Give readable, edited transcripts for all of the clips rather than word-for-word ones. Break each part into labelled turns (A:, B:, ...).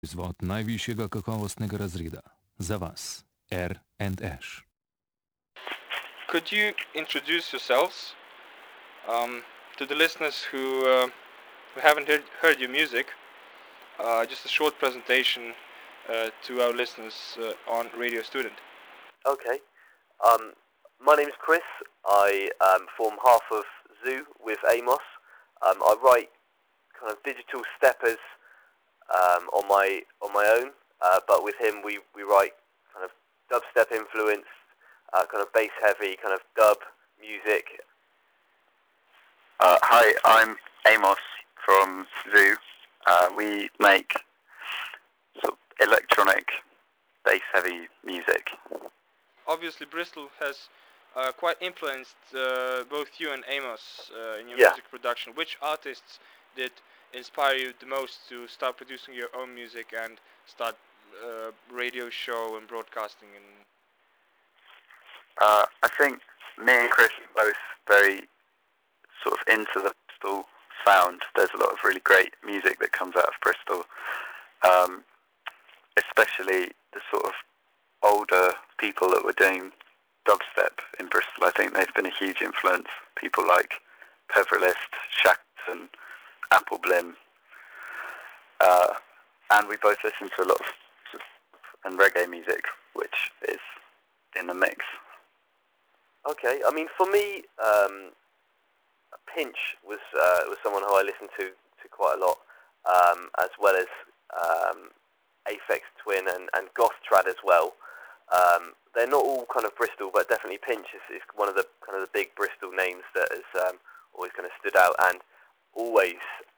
A: Izvod najvišjega kakovostnega razreda. Za vas, R&Š.
B: Could you introduce yourselves to the listeners who haven't heard your music? Just a short presentation to our listeners on Radio Student.
C: Okay. My name is Chris. I form half of Zoo with Amos. I write kind of digital steppers on my own, but with him we write kind of dubstep influenced, kind of bass heavy, kind of dub music.
D: Hi, I'm Amos from Zoo. We make sort of electronic, bass-heavy music.
B: Obviously, Bristol has quite influenced both you and Amos in your
C: Yeah.
B: music production. Which artists did inspire you the most to start producing your own music and start radio show and broadcasting? And
D: I think me and Chris are both very sort of into the Bristol sound. There's a lot of really great music that comes out of Bristol, especially the sort of older people that were doing dubstep in Bristol. I think they've been a huge influence. People like Peverlist, Shackleton, Apple Blim, and we both listen to a lot of sort of and reggae music, which is in the mix.
C: Okay. I mean, for me, Pinch was someone who I listened to quite a lot, as well as Aphex Twin and Goth Trad as well. They're not all kind of Bristol, but definitely Pinch is one of the kind of the big Bristol names that has always kind of stood out, and always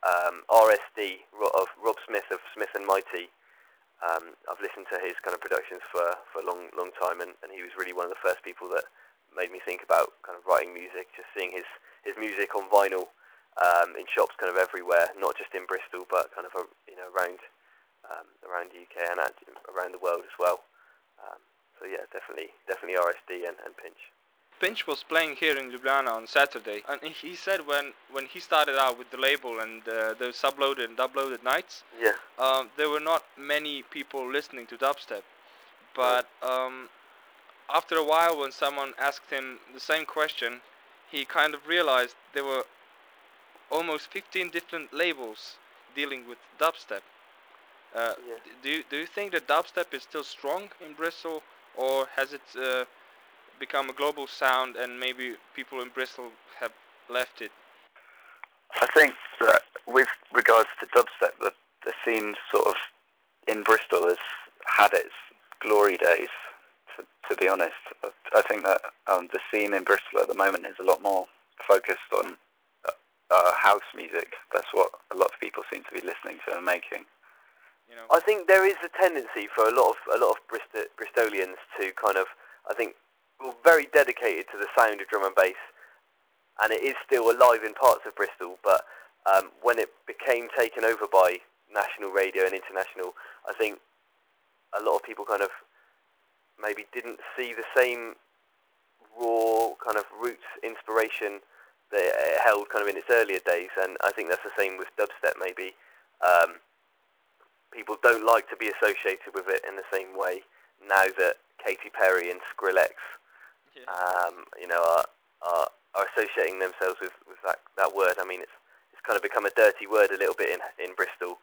C: RSD of Rob Smith of Smith and Mighty. I've listened to his kind of productions for a long time, and he was really one of the first people that made me think about kind of writing music. Just seeing his music on vinyl in shops kind of everywhere, not just in Bristol, but kind of around the UK and around the world as well. So yeah, definitely RSD and Pinch.
B: Pinch was playing here in Ljubljana on Saturday, and he said when he started out with the label and those subloaded and uploaded nights,
C: Yeah.
B: there were not many people listening to dubstep. But after a while, when someone asked him the same question, he kind of realized there were almost 15 different labels dealing with dubstep.
C: Yeah.
B: Do you think that dubstep is still strong in Bristol, or has it become a global sound and maybe people in Bristol have left it?
D: I think that with regards to dubstep, the scene sort of in Bristol has had its glory days, to be honest. I think that the scene in Bristol at the moment is a lot more focused on house music. That's what a lot of people seem to be listening to and making.
B: You know,
C: I think there is a tendency for a lot of Bristolians to kind of, I think, were very dedicated to the sound of drum and bass, and it is still alive in parts of Bristol, but when it became taken over by national radio and international, I think a lot of people kind of maybe didn't see the same raw kind of roots inspiration that it held kind of in its earlier days, and I think that's the same with dubstep maybe. People don't like to be associated with it in the same way now that Katy Perry and Skrillex are associating themselves with that word. I mean, it's kind of become a dirty word a little bit in Bristol.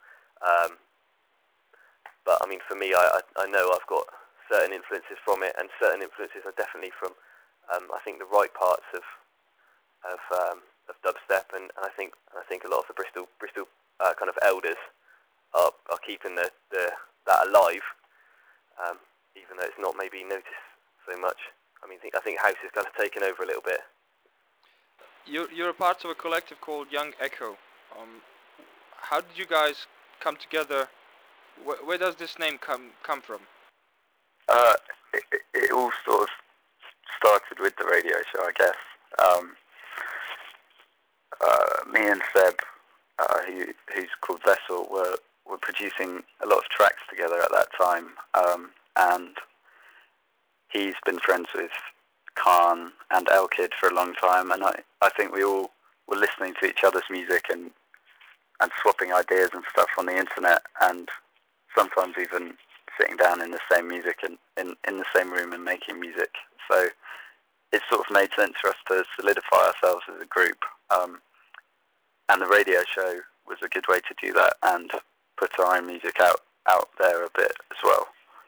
C: But I mean, for me, I know I've got certain influences from it, and certain influences are definitely from I think the right parts of dubstep, and I think a lot of the Bristol kind of elders are keeping that alive, even though it's not maybe noticed so much. I mean, I think house is kind of taken over a little bit.
B: you're a part of a collective called Young Echo. How did you guys come together? Where does this name come from?
D: It all sort of started with the radio show, I guess. Me and Seb, who's called Vessel, were producing a lot of tracks together at that time, and he's been friends with Khan and Elkid for a long time, and I think we all were listening to each other's music and swapping ideas and stuff on the internet, and sometimes even sitting down in the same music and in the same room and making music. So it sort of made sense for us to solidify ourselves as a group. And the radio show was a good way to do that and put our own music out there a bit as well.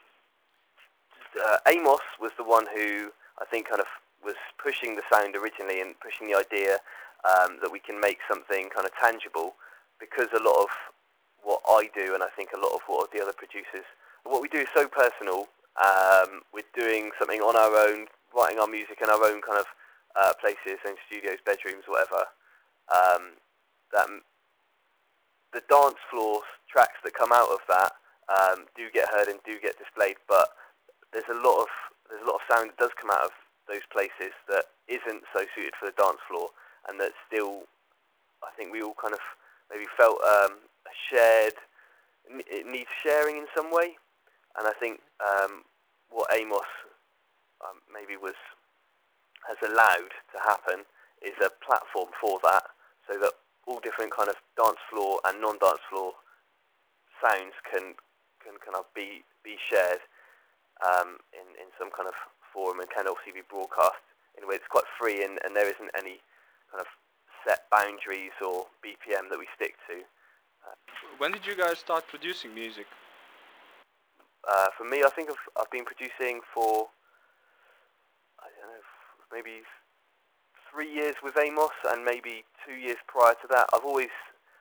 C: Amos was the one who I think kind of was pushing the sound originally and pushing the idea that we can make something kind of tangible, because a lot of what I do, and I think a lot of what the other producers, what we do is so personal. We're doing something on our own, writing our music in our own kind of places, in studios, bedrooms, whatever. That the dance floor tracks that come out of that do get heard and do get displayed, but there's a lot of sound that does come out of those places that isn't so suited for the dance floor, and that still, I think we all kind of maybe felt shared. It needs sharing in some way, and I think what Amos maybe has allowed to happen is a platform for that, so that all different kind of dance floor and non-dance floor sounds can kind of be shared in some kind of forum, and can obviously be broadcast in a way that's quite free, and there isn't any kind of set boundaries or BPM that we stick to.
B: When did you guys start producing music?
C: For me, I think I've been producing for, I don't know, maybe 3 years with Amos, and maybe 2 years prior to that. I've always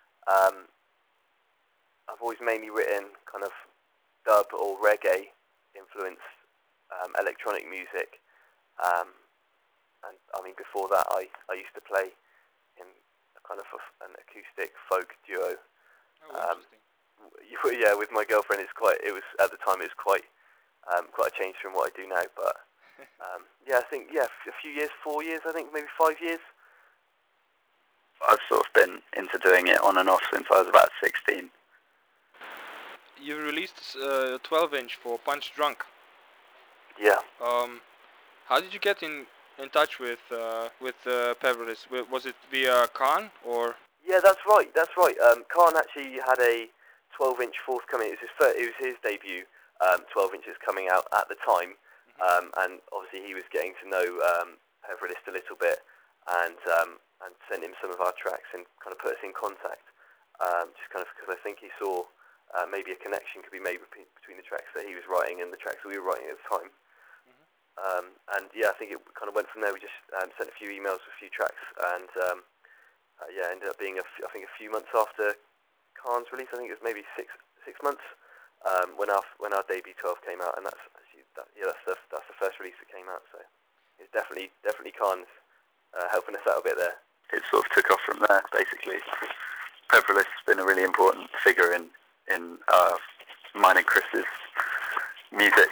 C: mainly written kind of dub or reggae influenced electronic music, and I mean before that I used to play in a kind of an acoustic folk duo.
B: Oh, interesting.
C: Yeah, with my girlfriend. It was at the time it was quite a change from what I do now, but yeah, I think a few years, 4 years, I think maybe 5 years.
D: I've sort of been into doing it on and off since I was about 16.
B: You released a 12-inch for Punch Drunk.
C: Yeah.
B: How did you get in touch with Peverlis? Was it via Khan or?
C: Yeah, that's right. Khan actually had a 12-inch forthcoming. It was his debut 12 inches coming out at the time, and obviously he was getting to know Peverlis a little bit, and sent him some of our tracks and kind of put us in contact. Just kind of because I think he saw maybe a connection could be made between the tracks that he was writing and the tracks that we were writing at the time. And yeah, I think it kind of went from there. We just sent a few emails with a few tracks, and yeah, ended up being I think a few months after Khan's release. I think it was maybe six months when our debut 12 came out, and that's the first release that came out. So it's definitely Khan's helping us out a bit there.
D: It sort of took off from there, basically. Peverlis has been a really important figure in mine and Chris's music.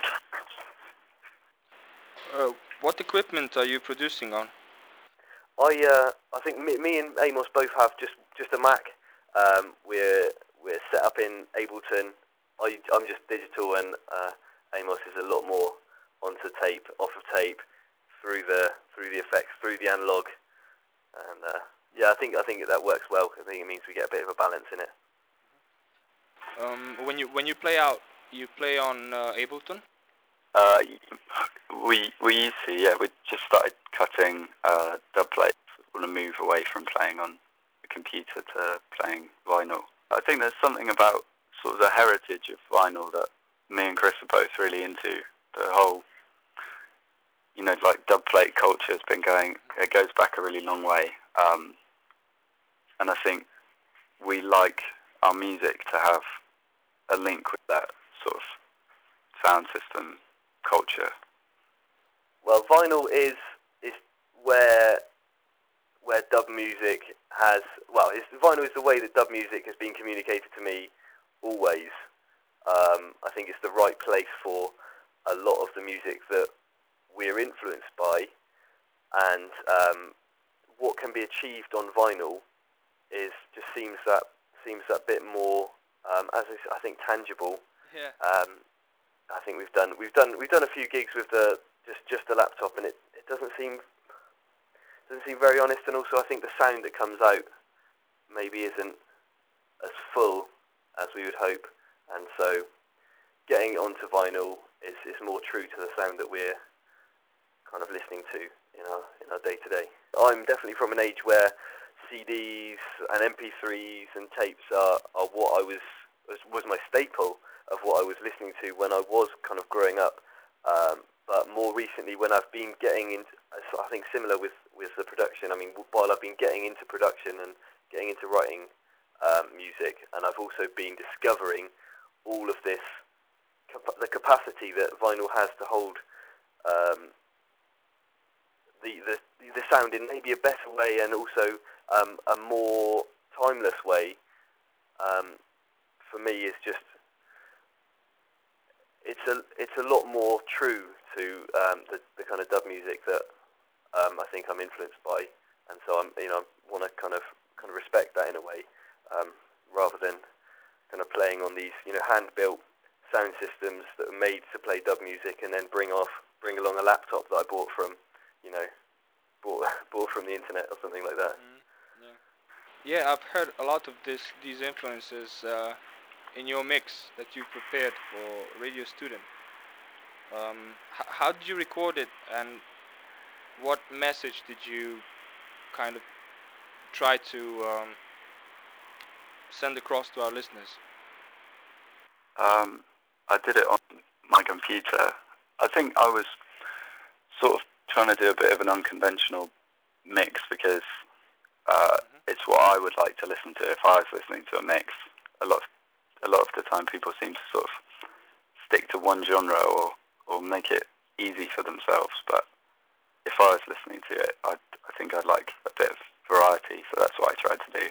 B: What equipment are you producing on?
C: I think me and Amos both have just a Mac. We're set up in Ableton. I'm just digital, and Amos is a lot more onto tape, off of tape, through the effects, through the analog, and yeah, I think that works well. I think it means we get a bit of a balance in it.
B: When you play out, you play on Ableton?
D: We used to, yeah. We just started cutting dub plates. We want to move away from playing on the computer to playing vinyl. I think there's something about sort of the heritage of vinyl that me and Chris are both really into. The whole, like dub plate culture has been going. It goes back a really long way, and I think we like our music to have a link with that sort of sound system culture.
C: Well, vinyl is where dub music has. Well, vinyl is the way that dub music has been communicated to me always. I think it's the right place for a lot of the music that we're influenced by, and what can be achieved on vinyl just seems that bit more, as I think, tangible.
B: Yeah.
C: I think we've done a few gigs with just the laptop, and it doesn't seem very honest, and also I think the sound that comes out maybe isn't as full as we would hope, and so getting it onto vinyl is more true to the sound that we're kind of listening to in our day-to-day. I'm definitely from an age where CDs and MP3s and tapes are what was my staple of what I was listening to when I was kind of growing up. But more recently, when I've been getting into, I think similar with the production, I mean, while I've been getting into production and getting into writing music, and I've also been discovering all of this, the capacity that vinyl has to hold the sound in maybe a better way, and also a more timeless way, for me is just, it's a lot more true to the kind of dub music that I think I'm influenced by, and so I want to kind of respect that in a way, rather than kind of playing on these hand-built sound systems that are made to play dub music and then bring along a laptop that I bought from from the internet or something like that.
B: Yeah, I've heard a lot of these influences in your mix that you prepared for Radio Student. How did you record it, and what message did you kind of try to send across to our listeners?
D: I did it on my computer. I think I was sort of trying to do a bit of an unconventional mix because it's what I would like to listen to if I was listening to a mix. A lot of the time people seem to sort of stick to one genre or make it easy for themselves, but if I was listening to it, I think I'd like a bit of variety, so that's what I tried to do.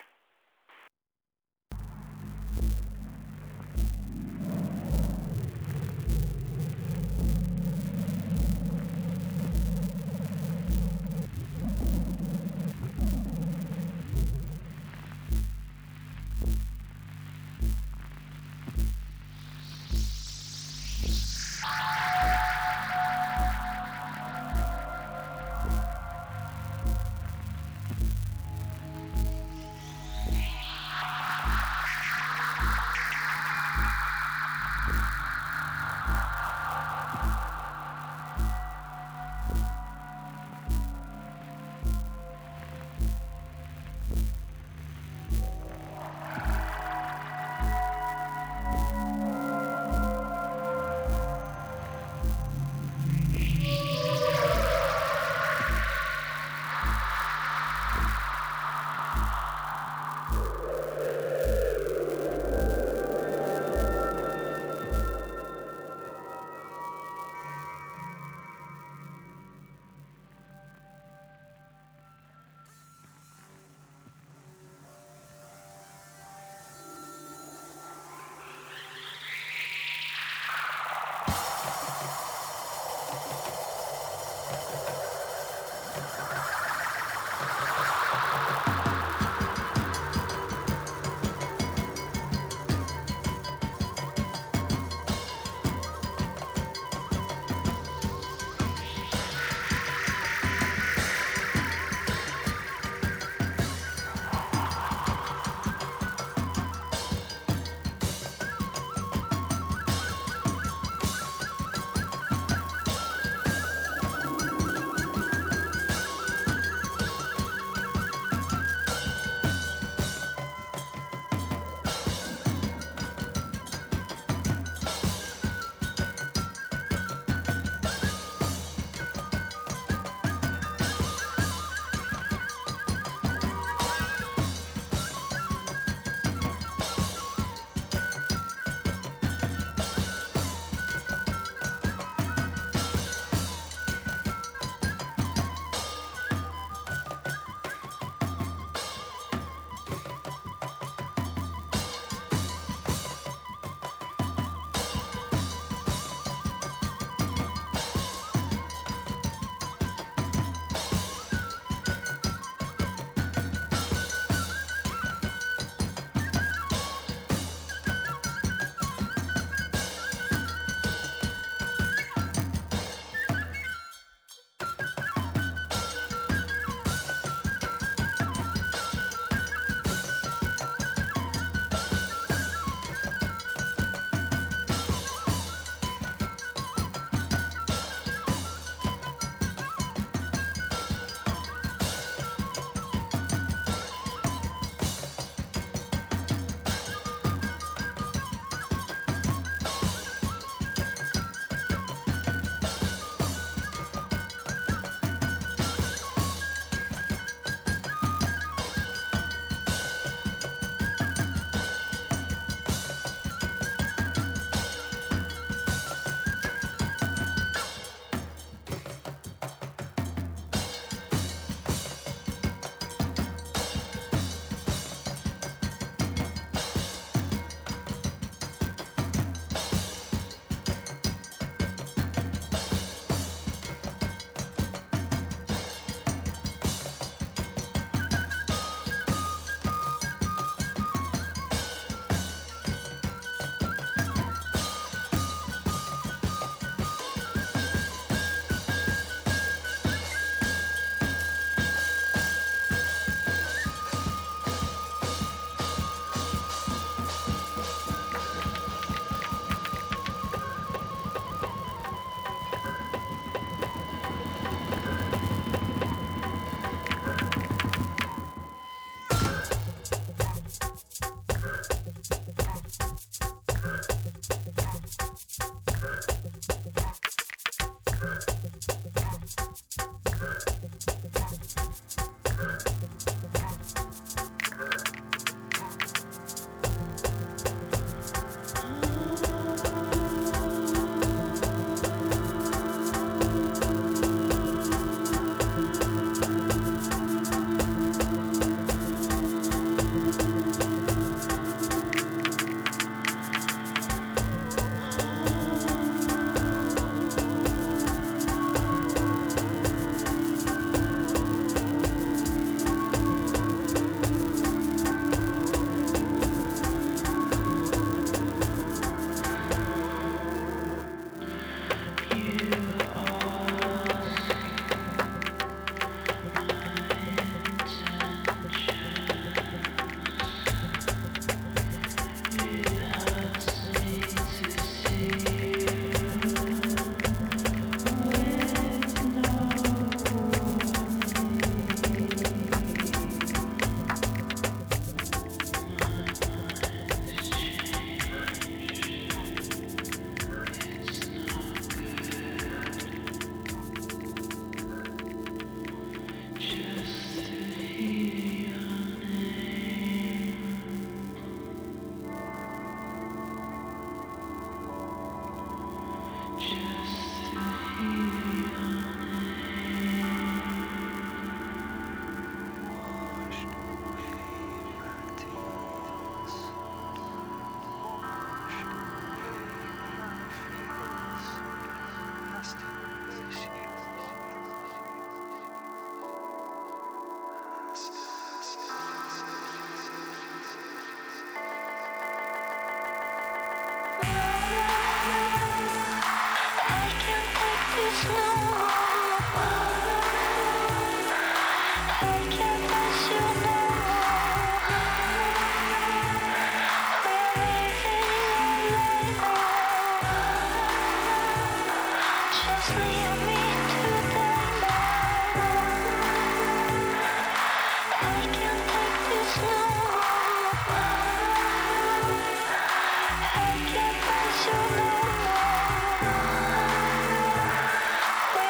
E: We're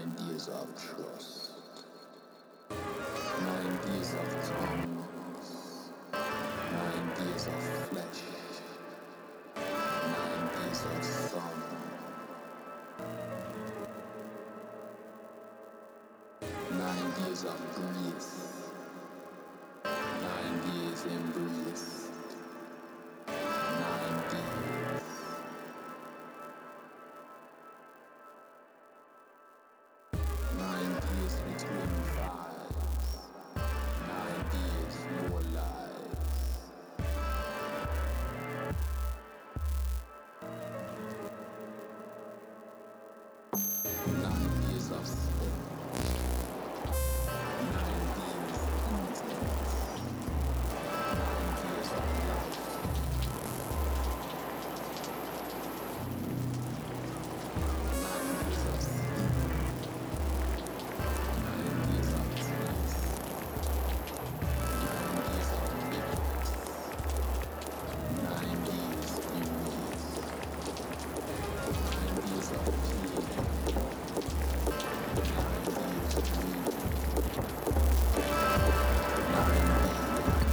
E: years of trust, 9 years of tongues, 9 years of flesh, 9 years of sun, 9 years of grace, 9 years embrace, 9 years. 9 years between fives, 9 years more lives. 9 years of sleep, 9 years intense, 9 years of life, 9 years of sleep, 9 years of taste, 9 years of witness, 9 years erase, 9 years of pain, 9 years dream, 9 years.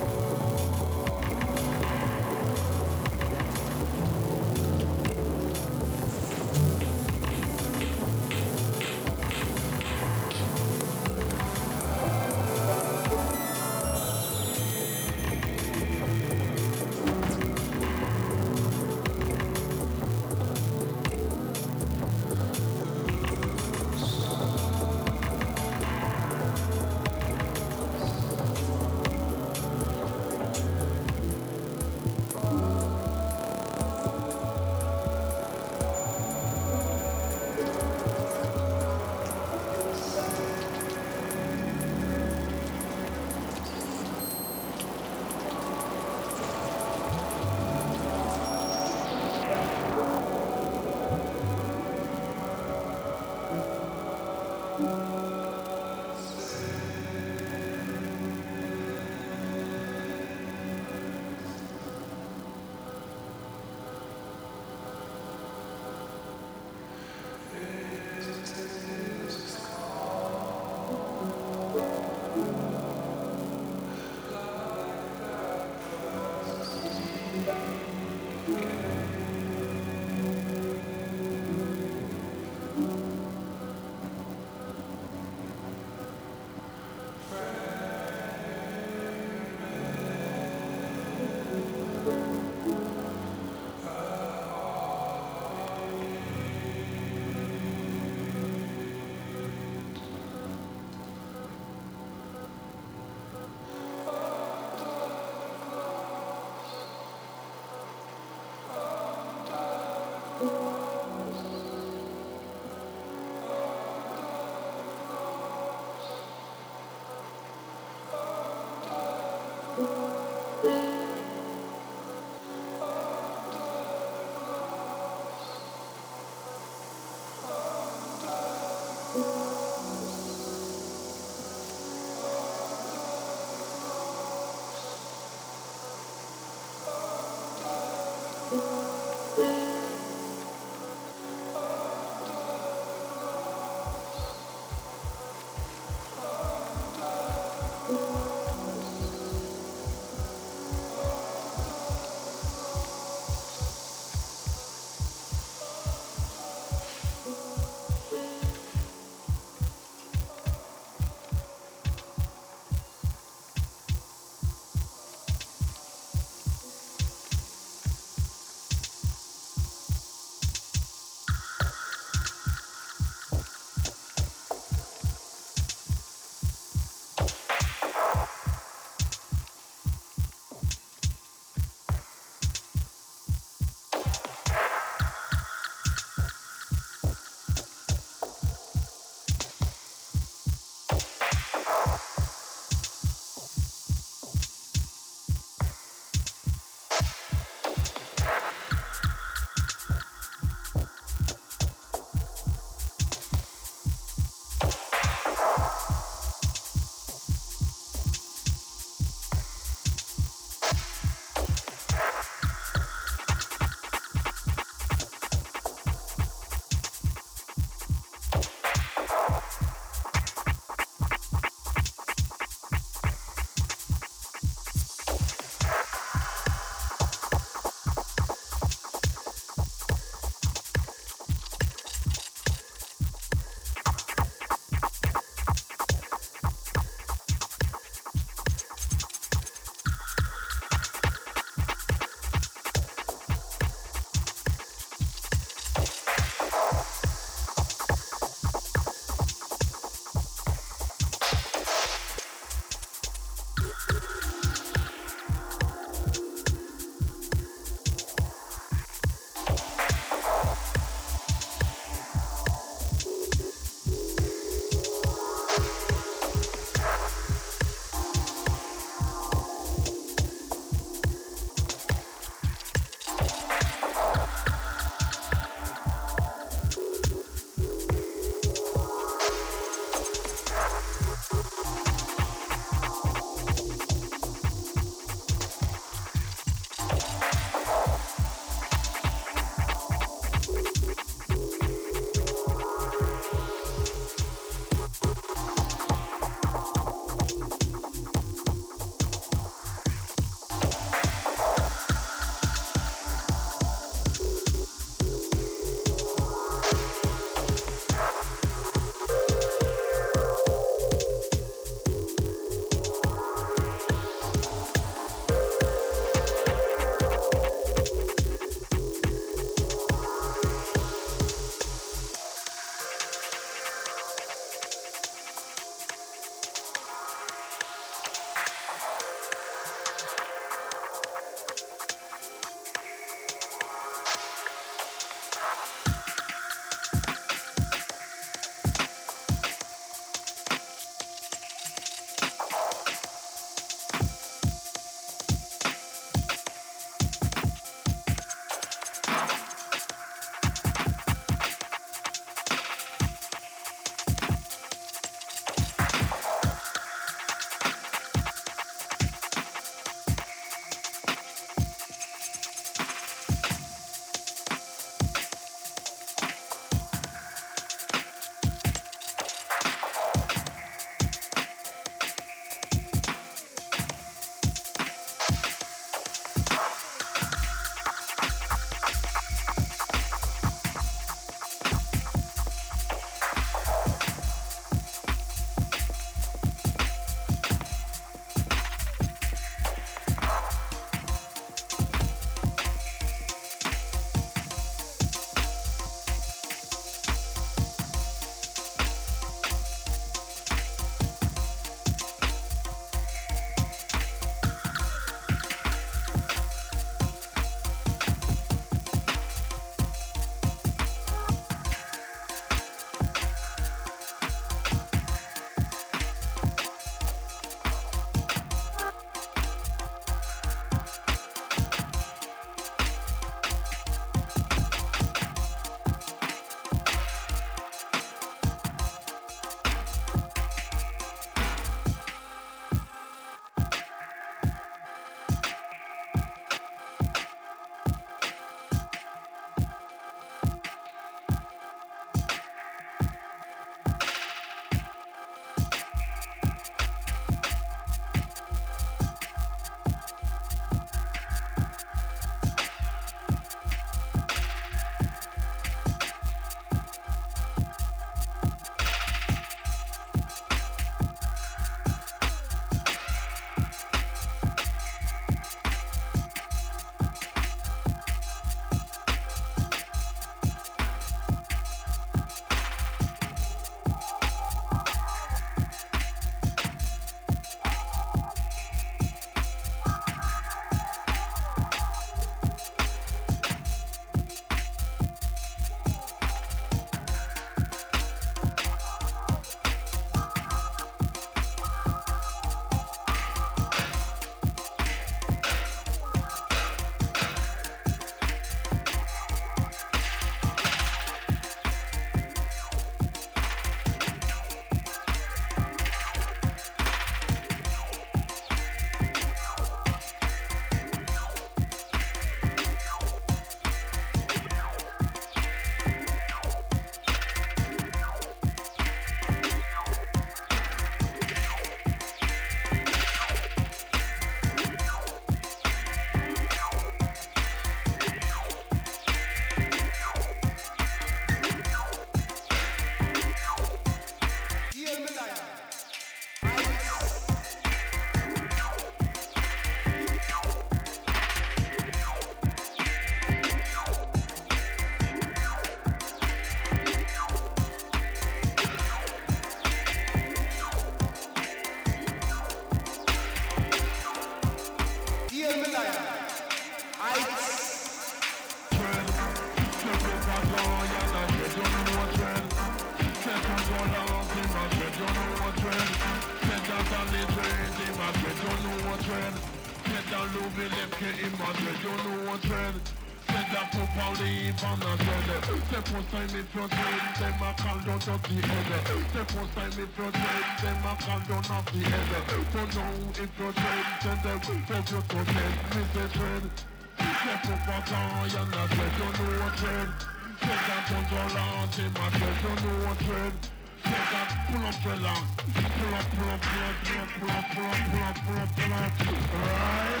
F: trend. Said that Louis left que imagine, you know what trend. Said that Papa leave on a dread. Say first time if you're dead, them a call down to the head. Say first time if you're dead, them a call down off the head. So now if you're dead, then them fuck you to dead. Me say trend. Say Papa die and I said you know what trend. Say that control him I said you know what trend. Say that pull up trailer. Pull up, pull up, pull up, pull up, pull up, pull up, pull up, pull up, pull up. Right?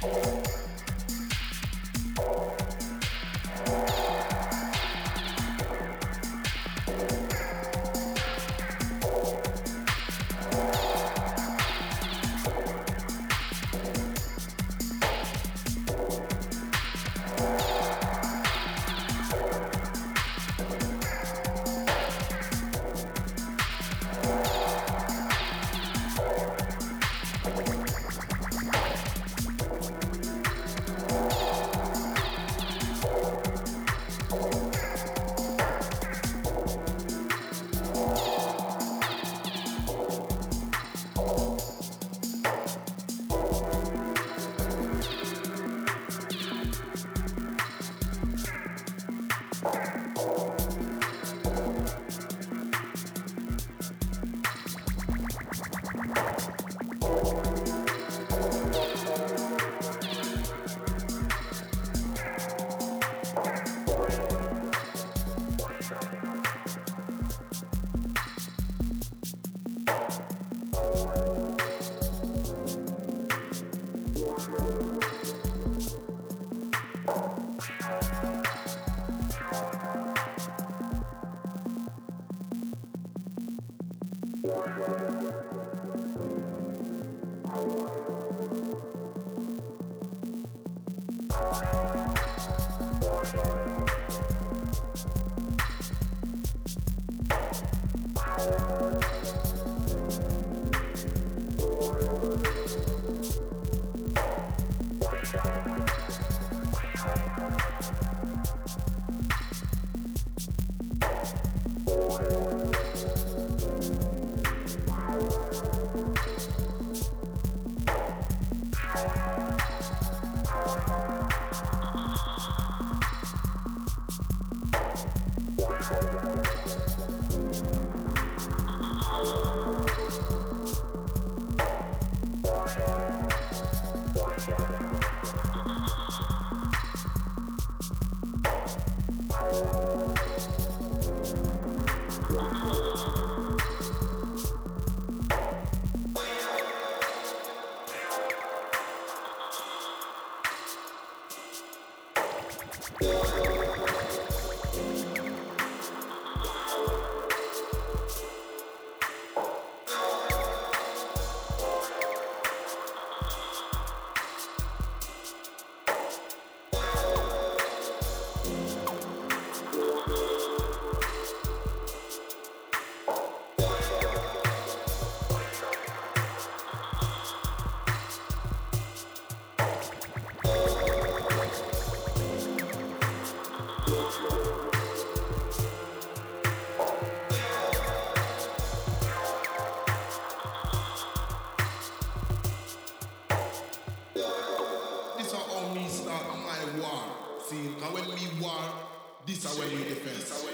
F: This is how me start my war. See, cause when me war, this is when you defend.